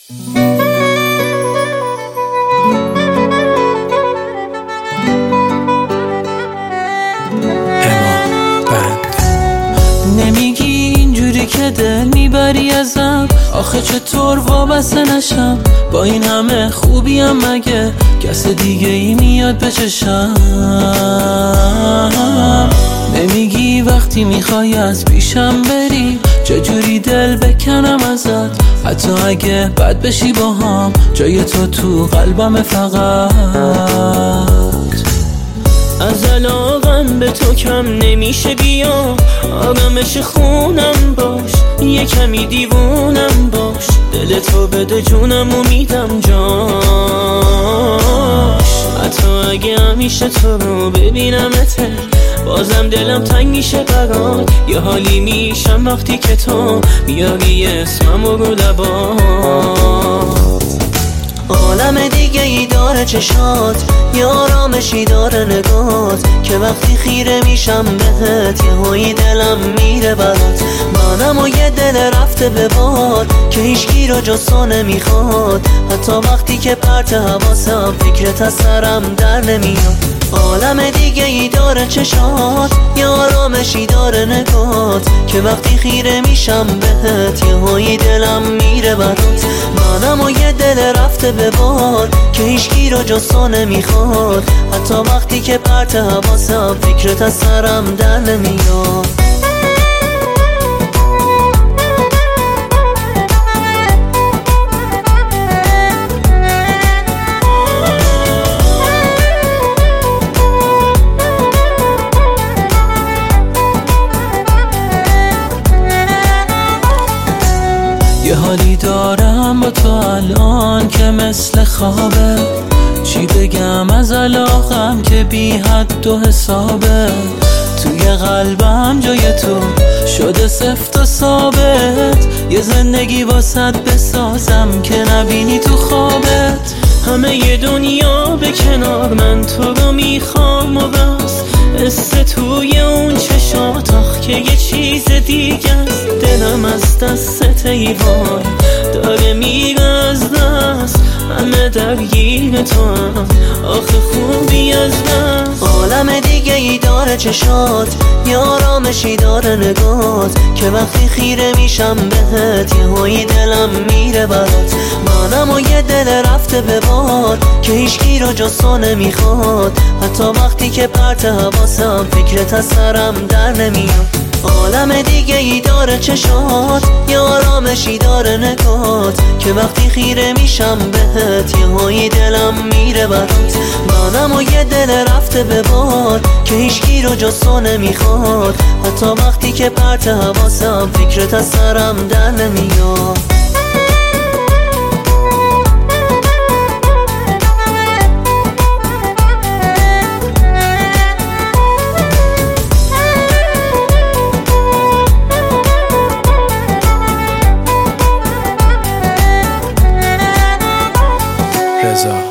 نمیگی اینجوری که دل میبری ازم، آخه چطور وابسته نشم؟ با این همه خوبیم مگه کس دیگه ای میاد به چشم؟ نمیگی وقتی میخوای از پیشم بری چجوری دل بکنم ازت؟ حتی اگه بد بشی با هم جای تو قلبم فقط. از علاقم به تو کم نمیشه، بیا آرامش خونم باش، یه کمی دیوونم باش، دل تو بده جونم و میدم جاش. حتی اگه همیشه تو رو ببینمت بازم دلم تنگ میشه برات، یه حالی میشم وقتی که تو میاری اسمم رو لبات. عالم دیگه ای داره چشات، یه آرامشی داره نگات، که وقتی خیره میشم بهت یه هایی دلم میره برات. منم و یه دل رفته به باد که هیچکی رو جز تو نمیخواد، حتی وقتی که پرت حواسم فکرت از سرم در نمیاد. عالم دیگه ای داره چشات، یه آرامشی داره نگات، که وقتی خیره میشم بهت یه هایی دلم میره برات. منم و یه دل رفته به باد که هیچکی رو جز تو نمیخواد، حتی وقتی که پرت حواسم فکرت از سرم در نمیاد. یه حالی دارم با تو الان که مثل خوابه، چی بگم از علاقم که بی حد و حسابه. توی قلبم جای تو شده سفت و ثابت، یه زندگی واسط بسازم که نبینی تو خوابت. همه ی دنیا به کنار، من تو رو میخوام و بس، قصه توی اون چشات آخ که یه چیز دیگه است. دلم از دست ایوان داره میره از دست، همه درگیر تو هم آخه خوبی از دست. عالم دیگه ای داره چشات، یه آرامشی داره نگات، که وقتی خیره میشم بهت یه هایی دلم میره برات. منم و یه دل رفته به باد که هیچکی رو جز تو نمیخواد، حتی وقتی که پرت حواسم فکرت از سرم در نمیاد. عالم دیگه ای داره چشات، یه آرامشی داره نگات، که وقتی خیره میشم بهت یه هایی دلم میره برات. منم و یه دل رفته به باد که هیچکی رو جز تو نمیخواد، حتی وقتی که پرت حواسم فکرت از سرم در نمیاد. رضا